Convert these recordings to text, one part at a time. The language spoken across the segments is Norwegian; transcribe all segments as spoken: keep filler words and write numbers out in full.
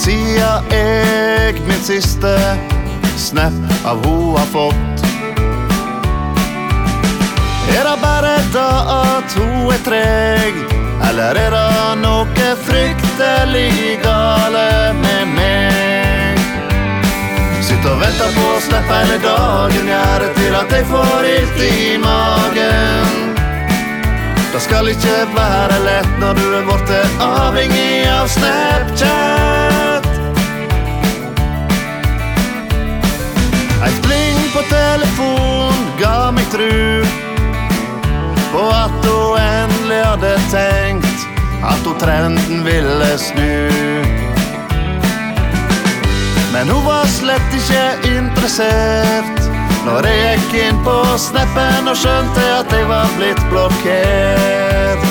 Siden jeg min siste snap av ho har fått. Er det bare da at ho er treg, eller er det noe fryktelig gale med meg? Sitt og venter på å slippe hele dagen, gjør det til at jeg får ilt i magen. Det skal ikke være lett når du er borte avhengig av Snapchat. Ei bling på telefon ga meg tru på at hun endelig hadde tenkt at hun trenden ville snu. Men hun var slett ikke interessert når jeg gikk inn på snappen og skjønte at jeg var blitt blokkert.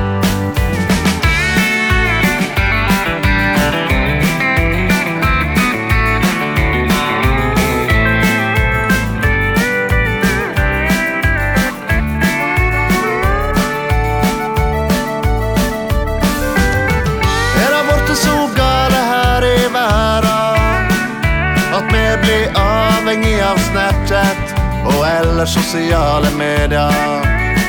Er det borte så gale her i verden at vi blir avhengig av Snapchat og ellers sosiale medier?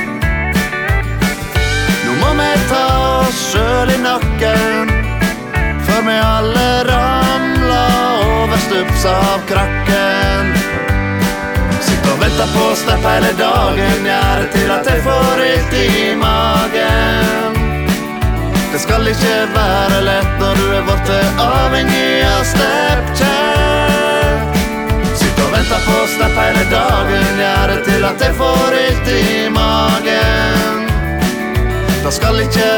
Nå må vi ta oss selv i nakken, for vi alle ramler over stups av krakken. Sitt og venter på Snap hele dagen, gjør det til at jeg får ilt i magen. Det skal ikke være lett når du er borte avhengig av Snapchat. Venter på å snappe hele dagen, gjør det til at jeg får ilt i magen. Det skal ikke